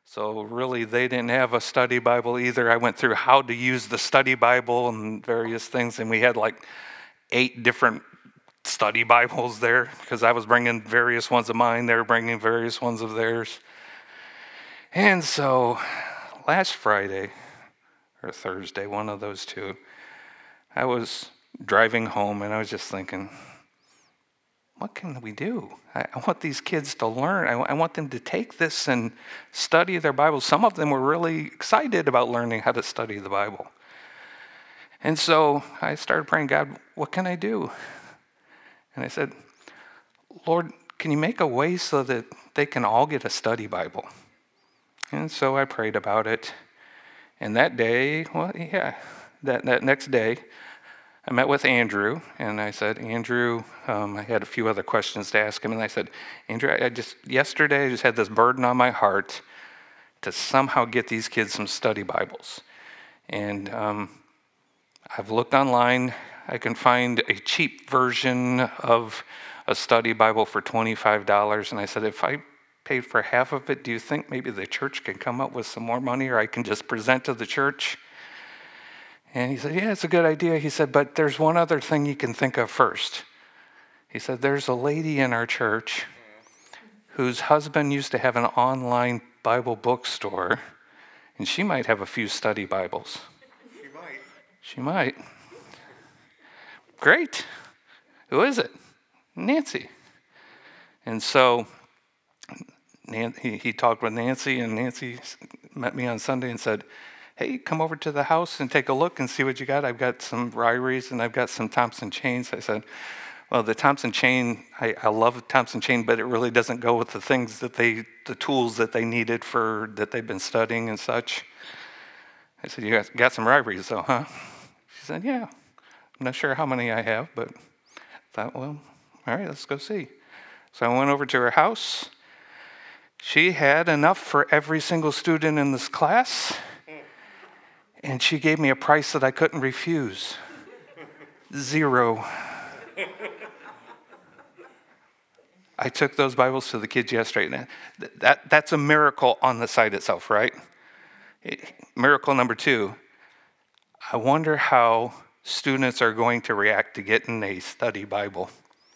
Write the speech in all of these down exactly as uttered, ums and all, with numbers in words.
So really, they didn't have a study Bible either. I went through how to use the study Bible and various things, and we had like eight different study Bibles there because I was bringing various ones of mine. They were bringing various ones of theirs. And so last Friday or Thursday, one of those two, I was driving home and I was just thinking, what can we do? I, I want these kids to learn. I, I want them to take this and study their Bible. Some of them were really excited about learning how to study the Bible. And so I started praying, God, what can I do? And I said, Lord, can you make a way so that they can all get a study Bible? And so I prayed about it. And that day, well, yeah, that, that next day, I met with Andrew, and I said, Andrew, um, I had a few other questions to ask him, and I said, Andrew, I just, yesterday I just had this burden on my heart to somehow get these kids some study Bibles. And um, I've looked online. I can find a cheap version of a study Bible for twenty-five dollars, and I said, if I paid for half of it, do you think maybe the church can come up with some more money, or I can just present to the church? And he said, yeah, it's a good idea. He said, but there's one other thing you can think of first. He said, there's a lady in our church whose husband used to have an online Bible bookstore, and she might have a few study Bibles. She might. She might. Great. Who is it? Nancy. And so he, he talked with Nancy, and Nancy met me on Sunday and said, hey, come over to the house and take a look and see what you got. I've got some Ryries and I've got some Thompson chains. I said, well, the Thompson chain, I, I love Thompson chain, but it really doesn't go with the things that they, the tools that they needed for, that they've been studying and such. I said, you got, got some Ryries though, huh? She said, yeah. I'm not sure how many I have, but I thought, well, all right, let's go see. So I went over to her house. She had enough for every single student in this class. And she gave me a price that I couldn't refuse. Zero. I took those Bibles to the kids yesterday. That, that, that's a miracle on the site itself, right? Miracle number two, I wonder how students are going to react to getting a study Bible.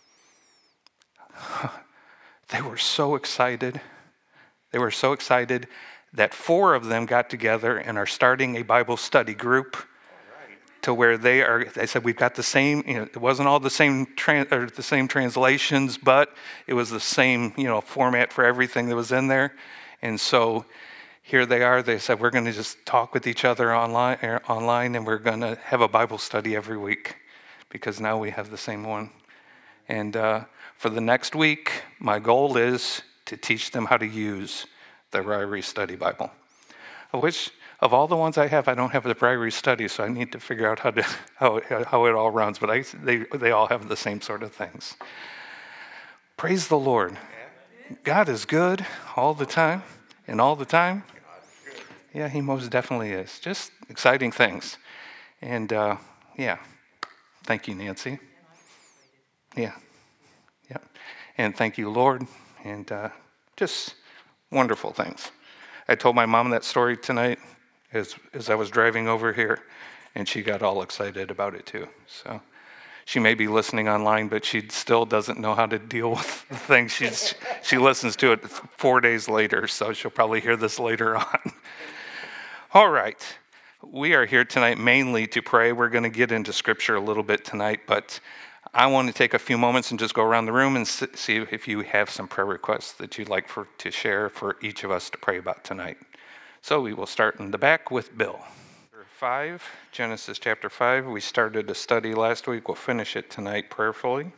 They were so excited. They were so excited that four of them got together and are starting a Bible study group to where they are, they said, we've got the same, you know, it wasn't all the same trans, or the same translations, but it was the same, you know, format for everything that was in there. And so here they are, they said, we're going to just talk with each other online, er, online and we're going to have a Bible study every week because now we have the same one. And uh, for the next week, my goal is to teach them how to use the Ryrie Study Bible, which of all the ones I have, I don't have the Ryrie Study, so I need to figure out how to how how it all runs. But I they they all have the same sort of things. Praise the Lord. God is good all the time, and all the time. Yeah, He most definitely is. Just exciting things, and uh, yeah, thank you, Nancy. Yeah, yeah, and thank you, Lord, and uh, just. Wonderful things. I told my mom that story tonight as as I was driving over here, and she got all excited about it too. So she may be listening online, but she still doesn't know how to deal with the thing. She's she listens to it four days later, so she'll probably hear this later on. All right. We are here tonight mainly to pray. We're going to get into Scripture a little bit tonight, but I want to take a few moments and just go around the room and see if you have some prayer requests that you'd like for, to share for each of us to pray about tonight. So we will start in the back with Bill. Five, Genesis chapter five. We started a study last week. We'll finish it tonight prayerfully.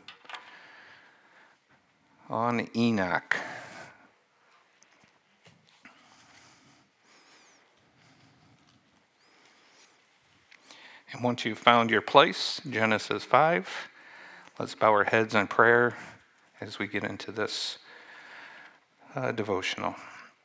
On Enoch. And once you've found your place, Genesis five, let's bow our heads in prayer as we get into this uh, devotional.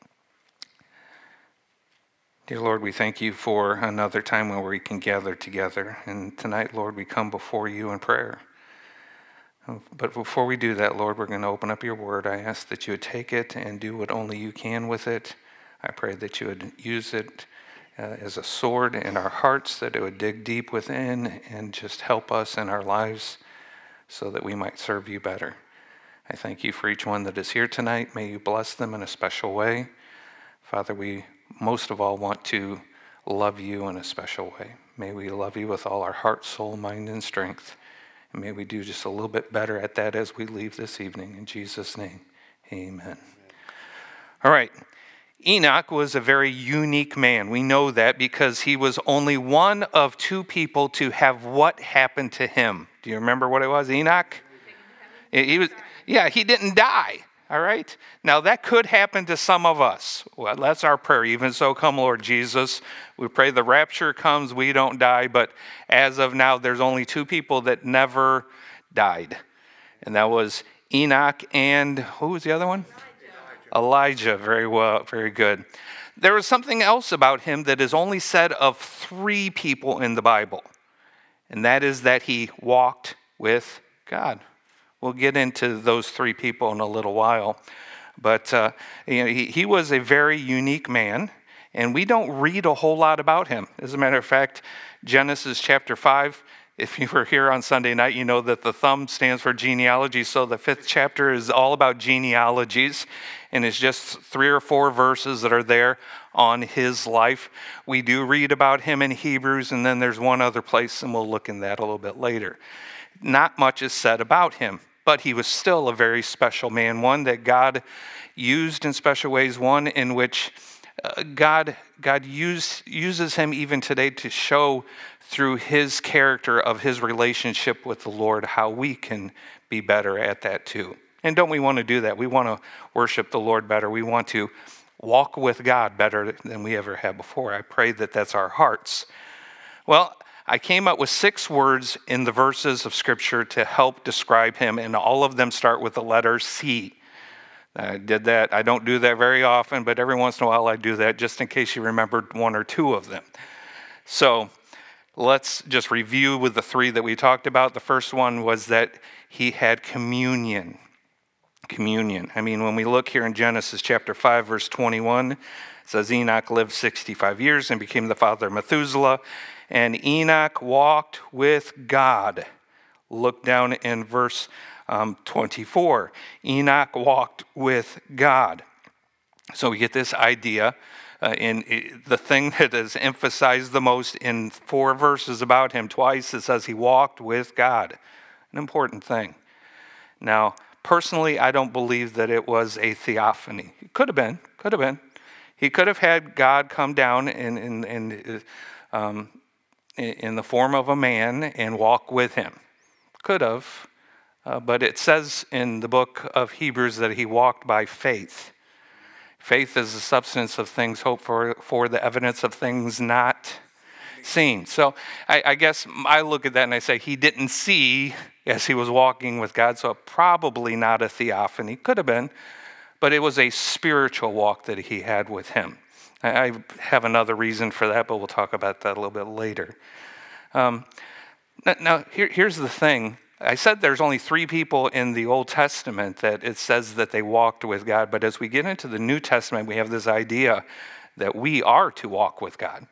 Dear Lord, we thank you for another time where we can gather together. And tonight, Lord, we come before you in prayer. But before we do that, Lord, we're going to open up your word. I ask that you would take it and do what only you can with it. I pray that you would use it uh, as a sword in our hearts, that it would dig deep within and just help us in our lives so that we might serve you better. I thank you for each one that is here tonight. May you bless them in a special way. Father, we most of all want to love you in a special way. May we love you with all our heart, soul, mind, and strength. And may we do just a little bit better at that as we leave this evening. In Jesus' name, amen. Amen. All right. Enoch was a very unique man. We know that because he was only one of two people to have what happened to him. Do you remember what it was, Enoch? He was, yeah, he didn't die. All right? Now, that could happen to some of us. Well, that's our prayer. Even so, come, Lord Jesus. We pray the rapture comes, we don't die. But as of now, there's only two people that never died. And that was Enoch and, who was the other one? Elijah. Elijah. Very well, very good. There was something else about him that is only said of three people in the Bible. And that is that he walked with God. We'll get into those three people in a little while. But uh, you know, he, he was a very unique man, and we don't read a whole lot about him. As a matter of fact, Genesis chapter five, if you were here on Sunday night, you know that the thumb stands for genealogy, so the fifth chapter is all about genealogies, and it's just three or four verses that are there on his life. We do read about him in Hebrews, and then there's one other place, and we'll look in that a little bit later. Not much is said about him. But he was still a very special man, one that God used in special ways, one in which uh, God, God use, uses him even today to show through his character of his relationship with the Lord how we can be better at that too. And don't we want to do that? We want to worship the Lord better. We want to walk with God better than we ever have before. I pray that that's our hearts. Well, I came up with six words in the verses of Scripture to help describe him, and all of them start with the letter C. I did that. I don't do that very often, but every once in a while I do that just in case you remembered one or two of them. So let's just review with the three that we talked about. The first one was that he had communion. Communion. I mean, when we look here in Genesis chapter five, verse twenty-one, it says Enoch lived sixty-five years and became the father of Methuselah. And Enoch walked with God. Look down in verse um, twenty-four. Enoch walked with God. So we get this idea. Uh, in uh, the thing that is emphasized the most in four verses about him, twice it says he walked with God. An important thing. Now, personally, I don't believe that it was a theophany. It could have been. Could have been. He could have had God come down and and and. Um, in the form of a man and walk with him. Could have, uh, but it says in the book of Hebrews that he walked by faith. Faith is the substance of things hoped for, for the evidence of things not seen. So I, I guess I look at that and I say he didn't see as he was walking with God, so probably not a theophany. Could have been, but it was a spiritual walk that he had with him. I have another reason for that, but we'll talk about that a little bit later. Um, now, here, here's the thing. I said there's only three people in the Old Testament that it says that they walked with God, but as we get into the New Testament, we have this idea that we are to walk with God.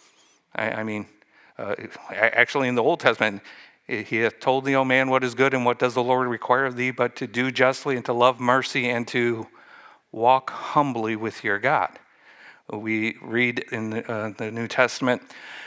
I, I mean, uh, actually in the Old Testament, he hath told thee, O man, what is good and what does the Lord require of thee, but to do justly and to love mercy and to walk humbly with your God. We read in the, uh, the New Testament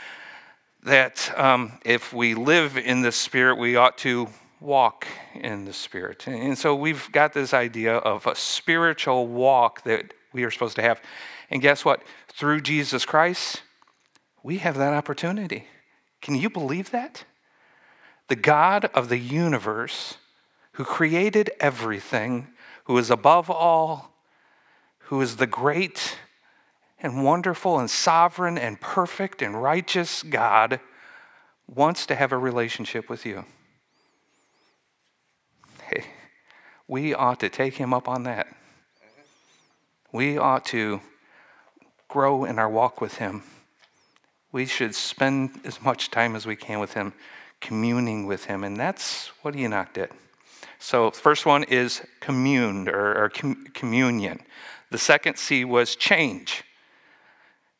that um, if we live in the Spirit, we ought to walk in the Spirit. And so we've got this idea of a spiritual walk that we are supposed to have. And guess what? Through Jesus Christ, we have that opportunity. Can you believe that? The God of the universe, who created everything, who is above all, who is the great and wonderful and sovereign and perfect and righteous God, wants to have a relationship with you. Hey, we ought to take him up on that. We ought to grow in our walk with him. We should spend as much time as we can with him, communing with him, and that's what Enoch did. So the first one is communed or, or com- communion. The second C was change.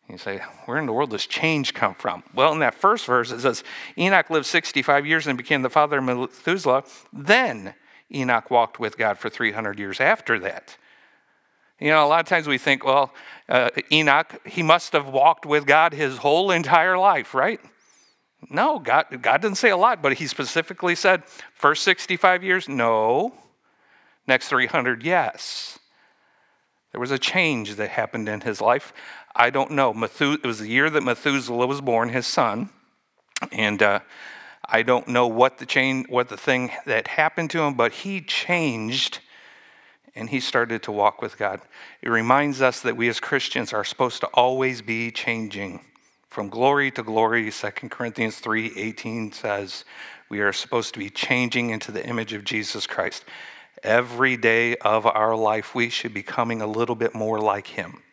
You say, where in the world does change come from? Well, in that first verse, it says, Enoch lived sixty-five years and became the father of Methuselah. Then Enoch walked with God for three hundred years after that. You know, a lot of times we think, well, uh, Enoch, he must have walked with God his whole entire life, right? No, God, God didn't say a lot, but he specifically said, first sixty-five years, no. Next three hundred, yes. There was a change that happened in his life. I don't know. Methu- it was the year that Methuselah was born, his son. And uh, I don't know what the change, what the thing that happened to him, but he changed and he started to walk with God. It reminds us that we as Christians are supposed to always be changing. From glory to glory, Second Corinthians three eighteen says, we are supposed to be changing into the image of Jesus Christ. Every day of our life, we should be becoming a little bit more like him.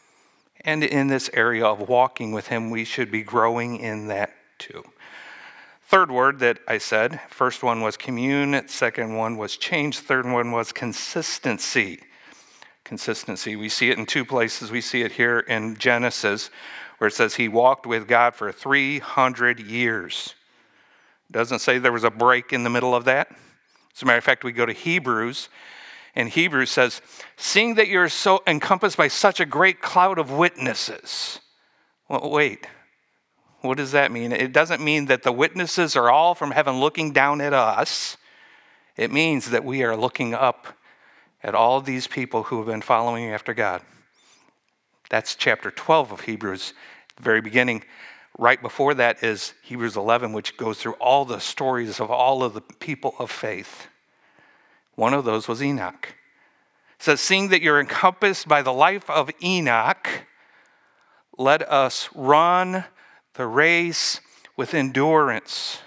And in this area of walking with him, we should be growing in that too. Third word that I said, first one was commune, second one was change, third one was consistency. Consistency, we see it in two places. We see it here in Genesis, where it says he walked with God for three hundred years. It doesn't say there was a break in the middle of that. As a matter of fact, we go to Hebrews, and Hebrews says, seeing that you're so encompassed by such a great cloud of witnesses. Well, wait, what does that mean? It doesn't mean that the witnesses are all from heaven looking down at us. It means that we are looking up at all these people who have been following after God. That's chapter twelve of Hebrews, the very beginning. Right before that is Hebrews eleven, which goes through all the stories of all of the people of faith. One of those was Enoch. It says, seeing that you're encompassed by the life of Enoch, let us run the race with endurance.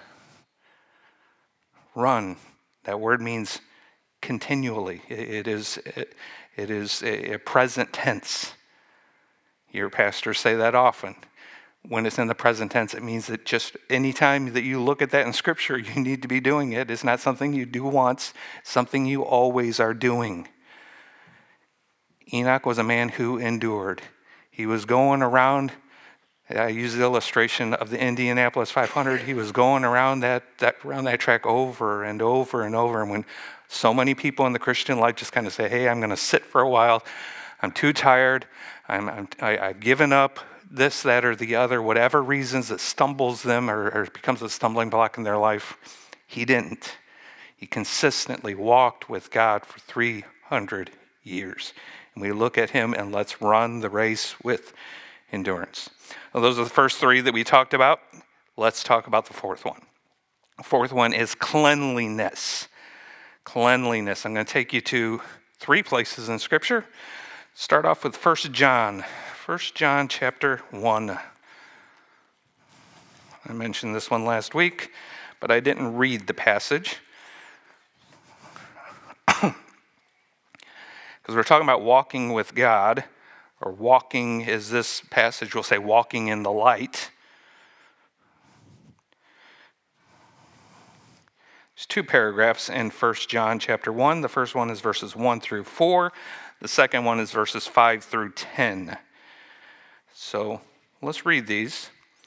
Run. That word means continually. It is, it, it is a present tense. Your pastors say that often. When it's in the present tense, it means that just any time that you look at that in Scripture, you need to be doing it. It's not something you do once, it's something you always are doing. Enoch was a man who endured. He was going around, I use the illustration of the Indianapolis five hundred, he was going around that, that, around that track over and over and over. And when so many people in the Christian life just kind of say, hey, I'm going to sit for a while, I'm too tired, I'm, I'm, I, I've given up, this, that, or the other, whatever reasons that stumbles them or, or becomes a stumbling block in their life, he didn't. He consistently walked with God for three hundred years. And we look at him and let's run the race with endurance. Well, those are the first three that we talked about. Let's talk about the fourth one. The fourth one is cleanliness. Cleanliness. I'm going to take you to three places in Scripture. Start off with First John. First John chapter one. I mentioned this one last week, but I didn't read the passage. Because we're talking about walking with God, or walking, is this passage, we'll say walking in the light. There's two paragraphs in First John chapter one. The first one is verses one through four. The second one is verses five through ten. So let's read these.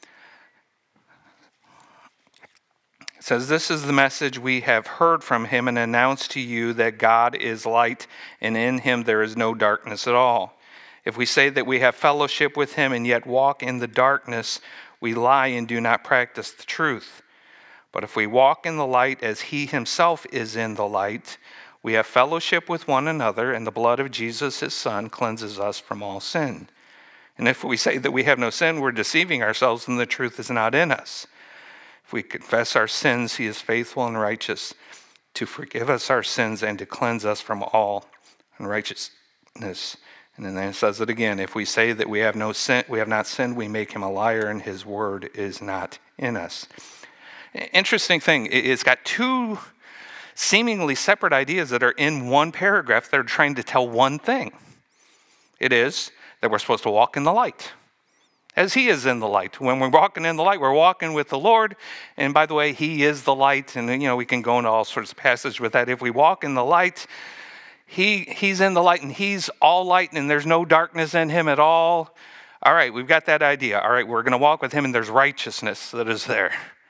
It says, this is the message we have heard from him and announced to you, that God is light, and in him there is no darkness at all. If we say that we have fellowship with him and yet walk in the darkness, we lie and do not practice the truth. But if we walk in the light as he himself is in the light, we have fellowship with one another, and the blood of Jesus, his son, cleanses us from all sin. And if we say that we have no sin, we're deceiving ourselves and the truth is not in us. If we confess our sins, he is faithful and righteous to forgive us our sins and to cleanse us from all unrighteousness. And then it says it again, if we say that we have no sin, we have not sinned, we make him a liar and his word is not in us. Interesting thing, it's got two seemingly separate ideas that are in one paragraph that are trying to tell one thing. It is that we're supposed to walk in the light, as he is in the light. When we're walking in the light, we're walking with the Lord. And by the way, he is the light. And, you know, we can go into all sorts of passages with that. If we walk in the light, he he's in the light and he's all light and there's no darkness in him at all. All right, we've got that idea. All right, we're going to walk with him and there's righteousness that is there.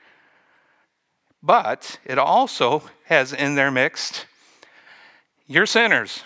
But it also has in there mixed, you're sinners.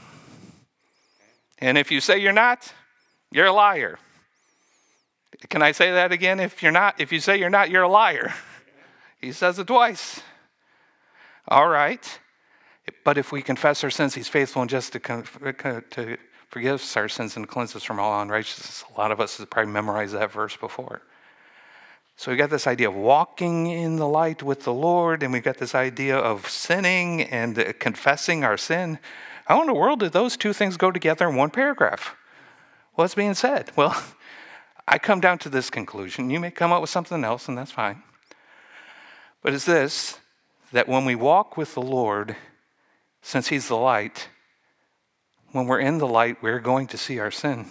And if you say you're not, you're a liar. Can I say that again? If you're not, if you say you're not, you're a liar. He says it twice. All right. But if we confess our sins, he's faithful and just to, to forgive us our sins and cleanse us from all unrighteousness. A lot of us have probably memorized that verse before. So we got this idea of walking in the light with the Lord, and we got this idea of sinning and confessing our sin. How in the world did those two things go together in one paragraph? What's being said? Well, I come down to this conclusion. You may come up with something else, and that's fine. But it's this, that when we walk with the Lord, since he's the light, when we're in the light, we're going to see our sin.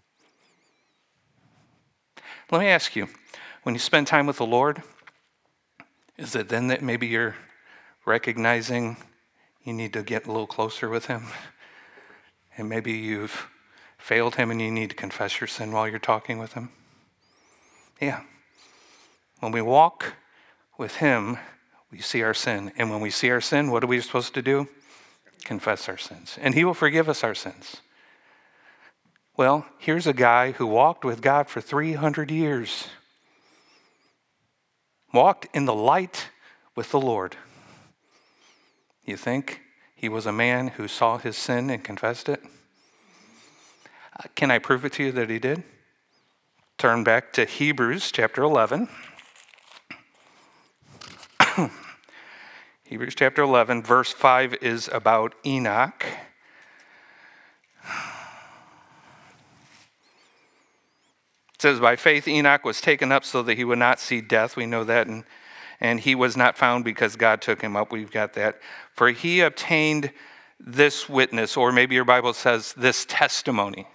Let me ask you, when you spend time with the Lord, is it then that maybe you're recognizing you need to get a little closer with him? And maybe you've failed him and you need to confess your sin while you're talking with him? Yeah. When we walk with him, we see our sin. And when we see our sin, what are we supposed to do? Confess our sins. And he will forgive us our sins. Well, here's a guy who walked with God for three hundred years. Walked in the light with the Lord. You think he was a man who saw his sin and confessed it? Uh, can I prove it to you that he did? Turn back to Hebrews chapter eleven. Hebrews chapter eleven, verse five is about Enoch. It says, by faith Enoch was taken up so that he would not see death. We know that. And, and he was not found because God took him up. We've got that. For he obtained this witness, or maybe your Bible says this testimony.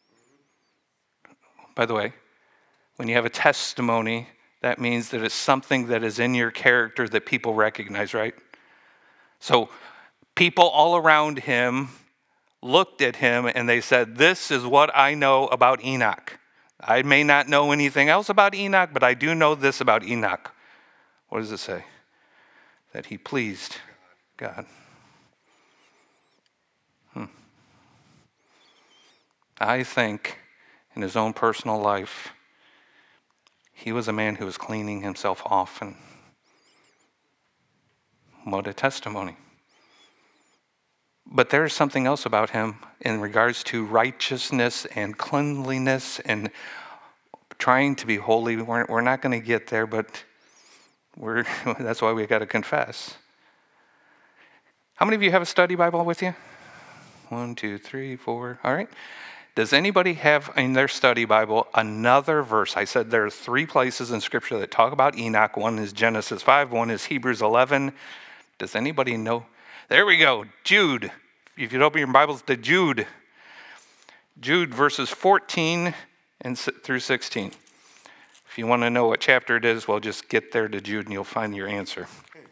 By the way, when you have a testimony, that means that it's something that is in your character that people recognize, right? So people all around him looked at him and they said, this is what I know about Enoch. I may not know anything else about Enoch, but I do know this about Enoch. What does it say? That he pleased God. Hmm. I think in his own personal life, he was a man who was cleaning himself off. And what a testimony. But there's something else about him in regards to righteousness and cleanliness and trying to be holy. We're, we're not going to get there, but we're that's why we got to confess. How many of you have a study Bible with you? One, two, three, four. All right. Does anybody have in their study Bible another verse? I said there are three places in Scripture that talk about Enoch. One is Genesis five, one is Hebrews eleven. Does anybody know? There we go, Jude. If you'd open your Bibles to Jude. Jude verses fourteen and through sixteen. If you want to know what chapter it is, well, just get there to Jude and you'll find your answer.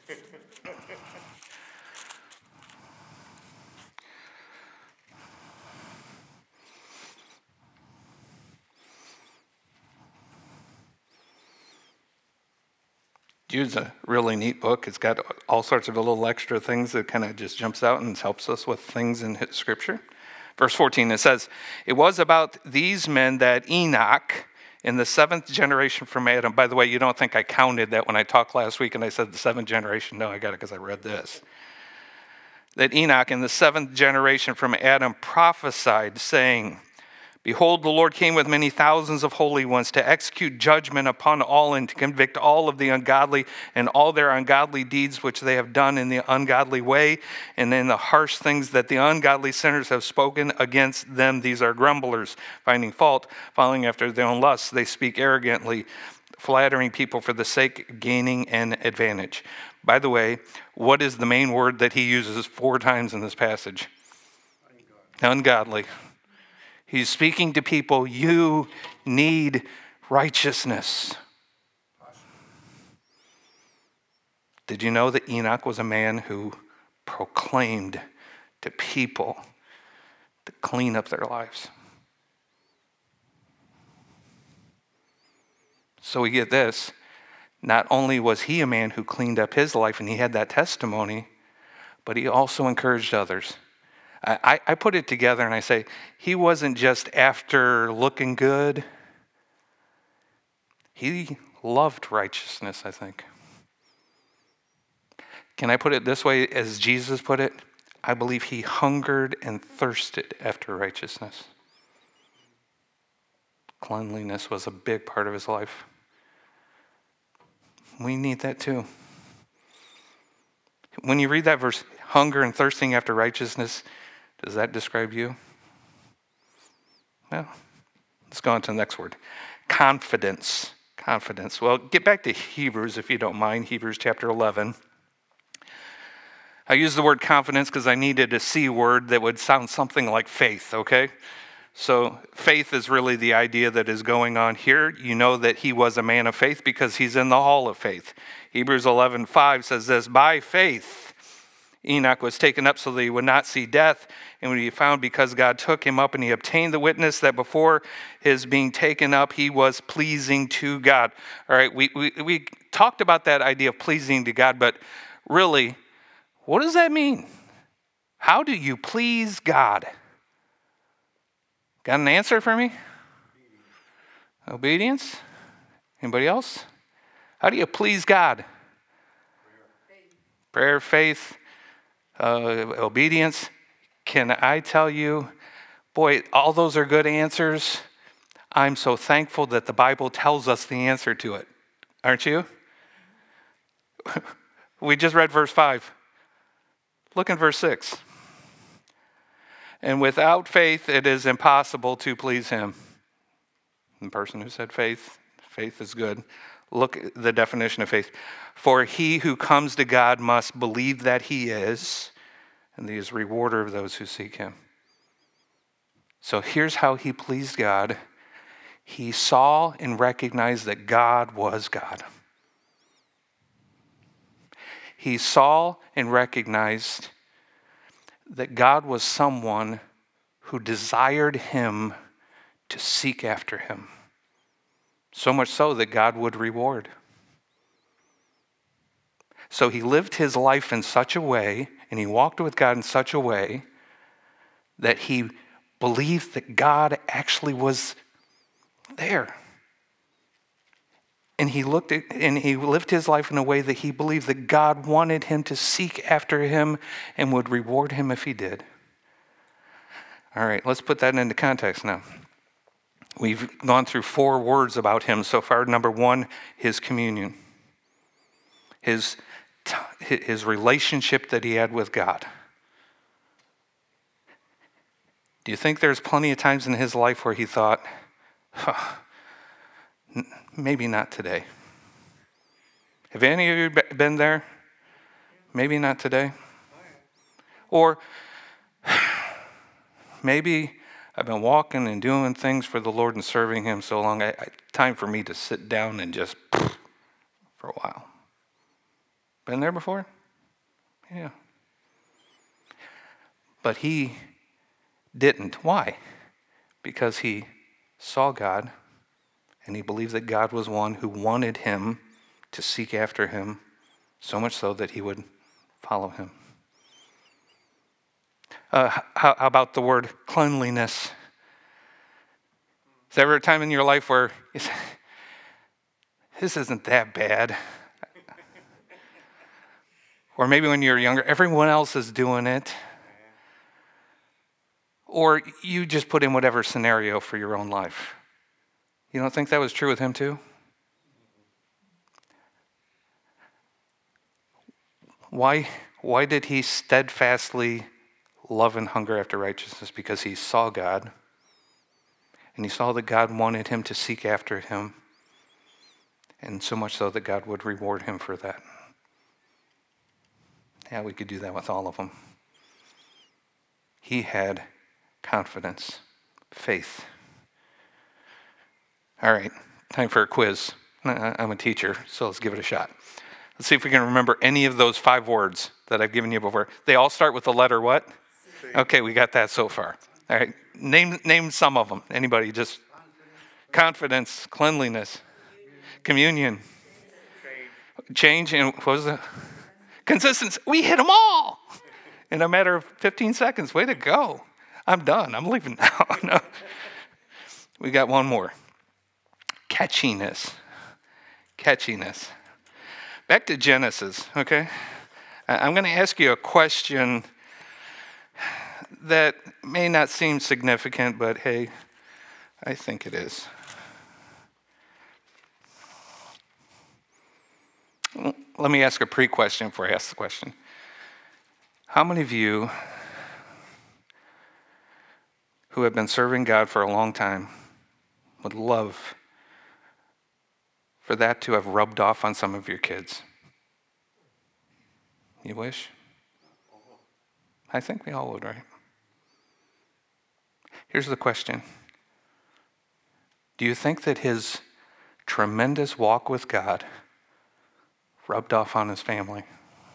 Jude's a really neat book. It's got all sorts of little extra things that kind of just jumps out and helps us with things in Scripture. Verse fourteen, it says, it was about these men that Enoch, in the seventh generation from Adam. By the way, you don't think I counted that when I talked last week and I said the seventh generation. No, I got it because I read this. That Enoch, in the seventh generation from Adam, prophesied, saying, behold, the Lord came with many thousands of holy ones to execute judgment upon all and to convict all of the ungodly and all their ungodly deeds which they have done in the ungodly way and in the harsh things that the ungodly sinners have spoken against them. These are grumblers, finding fault, following after their own lusts. They speak arrogantly, flattering people for the sake of gaining an advantage. By the way, what is the main word that he uses four times in this passage? Ungodly. Ungodly. He's speaking to people, you need righteousness. Did you know that Enoch was a man who proclaimed to people to clean up their lives? So we get this. Not only was he a man who cleaned up his life and he had that testimony, but he also encouraged others. I, I put it together and I say, he wasn't just after looking good. He loved righteousness, I think. Can I put it this way as Jesus put it? I believe he hungered and thirsted after righteousness. Cleanliness was a big part of his life. We need that too. When you read that verse, hunger and thirsting after righteousness, does that describe you? Well, let's go on to the next word. Confidence. Confidence. Well, get back to Hebrews if you don't mind, Hebrews chapter eleven. I use the word confidence because I needed a C word that would sound something like faith, okay? So faith is really the idea that is going on here. You know that he was a man of faith because he's in the hall of faith. Hebrews eleven five says this, by faith Enoch was taken up so that he would not see death, and when he found because God took him up and he obtained the witness that before his being taken up, he was pleasing to God. All right, we, we, we talked about that idea of pleasing to God, but really, what does that mean? How do you please God? Got an answer for me? Obedience? Anybody else? How do you please God? Prayer, faith, uh, obedience. Can I tell you, boy, all those are good answers. I'm so thankful that the Bible tells us the answer to it. Aren't you? We just read verse five. Look in verse six. And without faith, it is impossible to please him. The person who said faith, faith is good. Look at the definition of faith. For he who comes to God must believe that he is, and he is rewarder of those who seek him. So here's how he pleased God. He saw and recognized that God was God. He saw and recognized that God was someone who desired him to seek after him. So much so that God would reward. So he lived his life in such a way, and he walked with God in such a way, that he believed that God actually was there. And he looked at, and he lived his life in a way that he believed that God wanted him to seek after him and would reward him if he did. All right, let's put that into context now. We've gone through four words about him so far. Number one, his communion. His, his relationship that he had with God. Do you think there's plenty of times in his life where he thought, huh, maybe not today? Have any of you been there? Maybe not today. Or maybe I've been walking and doing things for the Lord and serving him so long, I, I, time for me to sit down and just for a while. Been there before? Yeah. But he didn't. Why? Because he saw God and he believed that God was one who wanted him to seek after him, so much so that he would follow him. Uh, how, how about the word cleanliness? Is there ever a time in your life where you say, this isn't that bad? Or maybe when you're younger, everyone else is doing it. Or you just put in whatever scenario for your own life. You don't think that was true with him too? Why, why did he steadfastly love and hunger after righteousness? Because he saw God. And he saw that God wanted him to seek after him. And so much so that God would reward him for that. Yeah, we could do that with all of them. He had confidence, faith. All right, time for a quiz. I'm a teacher, so let's give it a shot. Let's see if we can remember any of those five words that I've given you before. They all start with the letter what? C. Okay, we got that so far. All right, name name some of them. Anybody? Just confidence, cleanliness, Communion. Change. And what was the consistency? We hit them all in a matter of fifteen seconds. Way to go. I'm done. I'm leaving now. No. We got one more. Catchiness. Catchiness. Back to Genesis, okay? I'm going to ask you a question that may not seem significant, but hey, I think it is. Let me ask a pre-question before I ask the question. How many of you who have been serving God for a long time would love for that to have rubbed off on some of your kids? You wish? I think we all would, right? Here's the question. Do you think that his tremendous walk with God rubbed off on his family?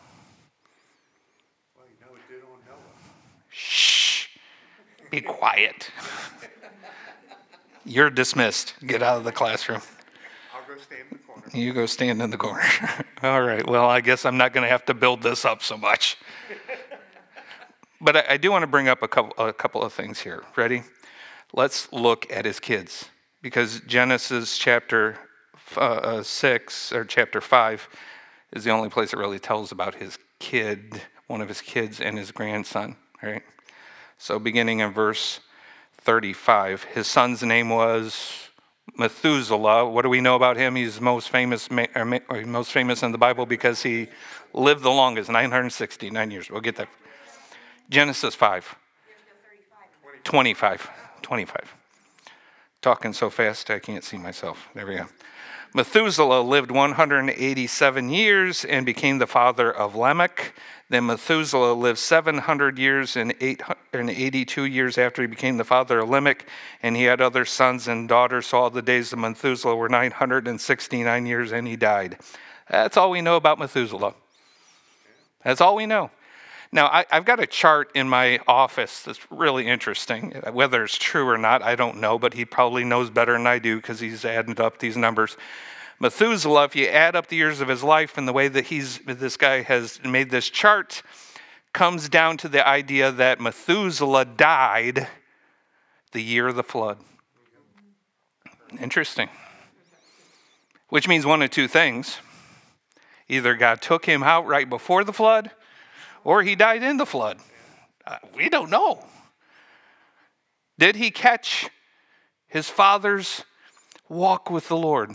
Well, you know it did on Noah. Shh. Be quiet. You're dismissed. Get out of the classroom. I'll go stand in the corner. You go stand in the corner. All right. Well, I guess I'm not going to have to build this up so much. But I, I do want to bring up a couple, a couple of things here. Ready? Let's look at his kids. Because Genesis chapter uh, six, or chapter five, is the only place it really tells about his kid, one of his kids and his grandson. Right? So beginning in verse thirty-five, his son's name was Methuselah. What do we know about him? He's most famous, or most famous in the Bible because he lived the longest, nine hundred sixty-nine years. We'll get that. Genesis five. twenty-five. twenty-five. Talking so fast I can't see myself. There we go. Methuselah lived one hundred eighty-seven years and became the father of Lamech. Then Methuselah lived seven hundred years and eighty-two years after he became the father of Lamech, and he had other sons and daughters. So all the days of Methuselah were nine hundred sixty-nine years, and he died. That's all we know about Methuselah. That's all we know. Now, I, I've got a chart in my office that's really interesting. Whether it's true or not, I don't know, but he probably knows better than I do because he's added up these numbers. Methuselah, if you add up the years of his life and the way that he's this guy has made this chart, comes down to the idea that Methuselah died the year of the flood. Interesting. Which means one of two things. Either God took him out right before the flood, or he died in the flood. Uh, we don't know. Did he catch his father's walk with the Lord?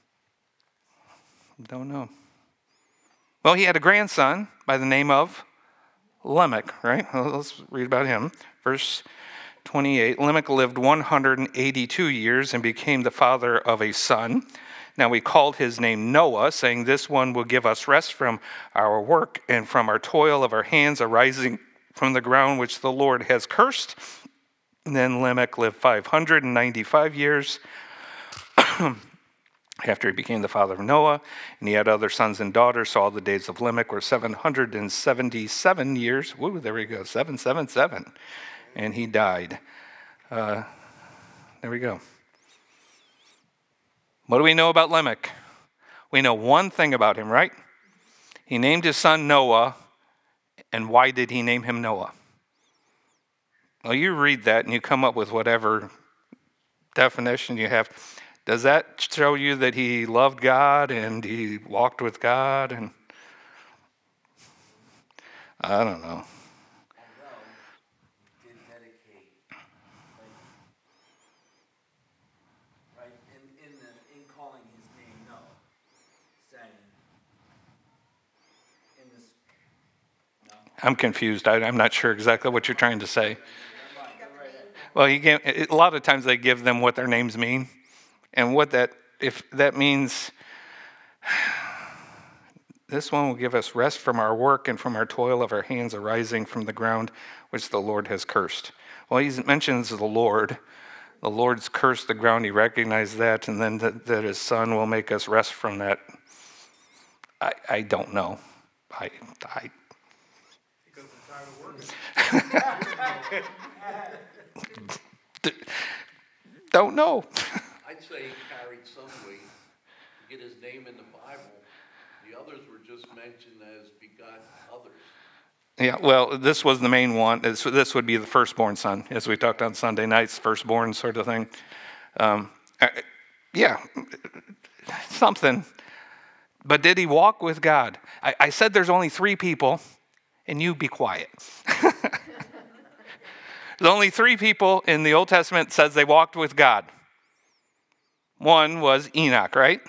Don't know. Well, he had a grandson by the name of Lamech, right? Well, let's read about him. Verse twenty-eight. Lamech lived one hundred eighty-two years and became the father of a son. Now we called his name Noah, saying, "This one will give us rest from our work and from our toil of our hands arising from the ground which the Lord has cursed." And then Lamech lived five hundred ninety-five years after he became the father of Noah, and he had other sons and daughters. So all the days of Lamech were seven hundred seventy-seven years. Woo, there we go, seven seven seven. And he died. Uh, there we go. What do we know about Lamech? We know one thing about him, right? He named his son Noah. And why did he name him Noah? Well, you read that and you come up with whatever definition you have. Does that show you that he loved God and he walked with God? And I don't know. I'm confused. I, I'm not sure exactly what you're trying to say. Well, you can, a lot of times they give them what their names mean. And what that, if that means, this one will give us rest from our work and from our toil of our hands arising from the ground which the Lord has cursed. Well, he mentions the Lord. The Lord's cursed the ground. He recognized that. And then that, that his son will make us rest from that. I, I don't know. I, I don't know. I'd say he carried some weight get his name in the Bible. The others were just mentioned as begot others. Yeah, well, this was the main one. This, this would be the firstborn son, as we talked on Sunday nights, firstborn sort of thing. Um, uh, yeah, something. But did he walk with God? I, I said there's only three people, and you be quiet. There's only three people in the Old Testament that says they walked with God. One was Enoch, right?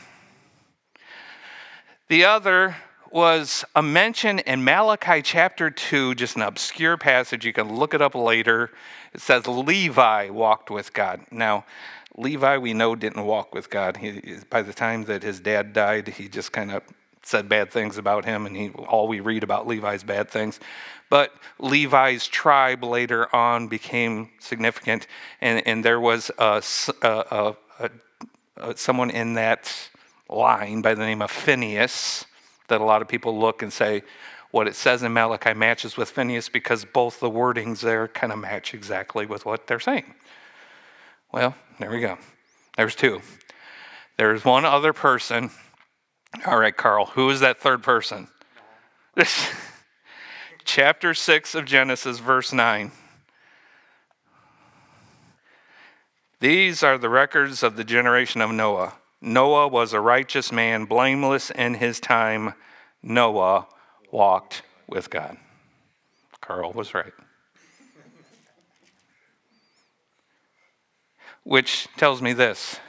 The other was a mention in Malachi chapter two, just an obscure passage. You can look it up later. It says Levi walked with God. Now, Levi, we know, didn't walk with God. He, by the time that his dad died, he just kind of said bad things about him, and he, all we read about Levi's bad things. But Levi's tribe later on became significant, and, and there was a, a, a, a, someone in that line by the name of Phineas that a lot of people look and say, what it says in Malachi matches with Phineas because both the wordings there kind of match exactly with what they're saying. Well, there we go. There's two. There's one other person. All right, Carl, who is that third person? Chapter six of Genesis, verse nine. These are the records of the generation of Noah. Noah was a righteous man, blameless in his time. Noah walked with God. Carl was right. Which tells me this.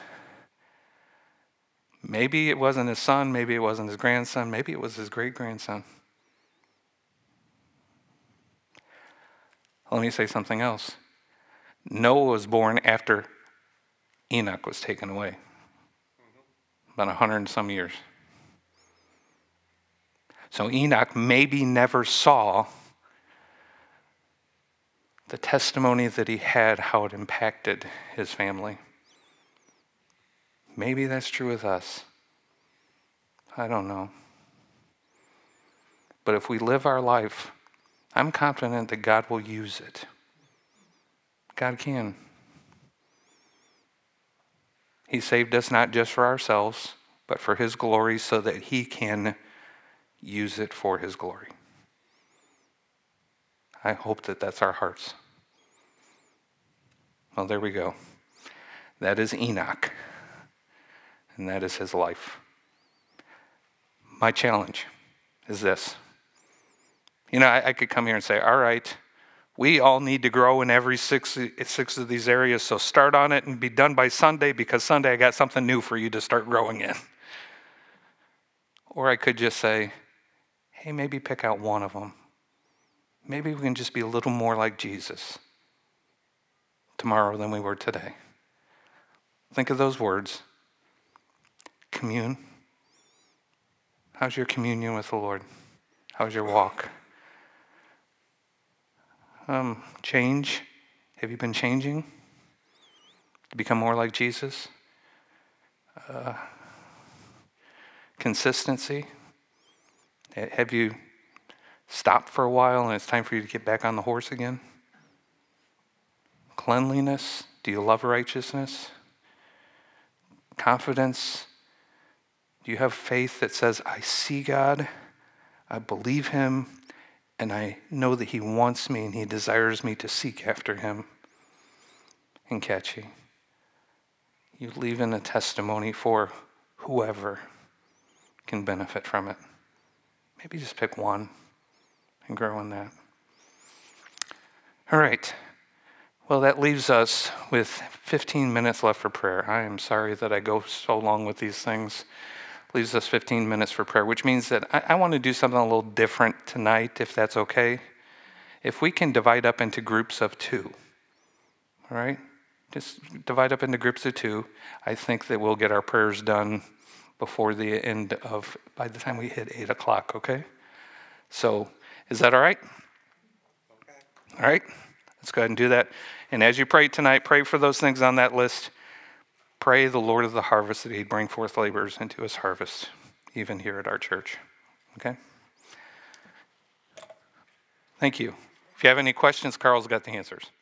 Maybe it wasn't his son, maybe it wasn't his grandson, maybe it was his great-grandson. Let me say something else. Noah was born after Enoch was taken away. About a hundred and some years. So Enoch maybe never saw the testimony that he had, how it impacted his family. Maybe that's true with us. I don't know. But if we live our life, I'm confident that God will use it. God can. He saved us not just for ourselves, but for his glory so that he can use it for his glory. I hope that that's our hearts. Well, there we go. That is Enoch. And that is his life. My challenge is this. You know, I, I could come here and say, all right, we all need to grow in every six, six of these areas, so start on it and be done by Sunday, because Sunday I got something new for you to start growing in. Or I could just say, hey, maybe pick out one of them. Maybe we can just be a little more like Jesus tomorrow than we were today. Think of those words. Commune. How's your communion with the Lord? How's your walk? Um, change. Have you been changing to become more like Jesus? Uh, consistency. Have you stopped for a while and it's time for you to get back on the horse again? Cleanliness. Do you love righteousness? Confidence. Do you have faith that says, I see God, I believe him, and I know that he wants me and he desires me to seek after him? And catchy. You leave in a testimony for whoever can benefit from it. Maybe just pick one and grow in that. All right. Well, that leaves us with fifteen minutes left for prayer. I am sorry that I go so long with these things. Leaves us fifteen minutes for prayer, which means that I, I want to do something a little different tonight, if that's okay. If we can divide up into groups of two, all right? Just divide up into groups of two. I think that we'll get our prayers done before the end of, by the time we hit eight o'clock, okay? So, is that all right? Okay. All right? Let's go ahead and do that. And as you pray tonight, pray for those things on that list. Pray the Lord of the harvest that he'd bring forth laborers into his harvest, even here at our church. Okay? Thank you. If you have any questions, Carl's got the answers.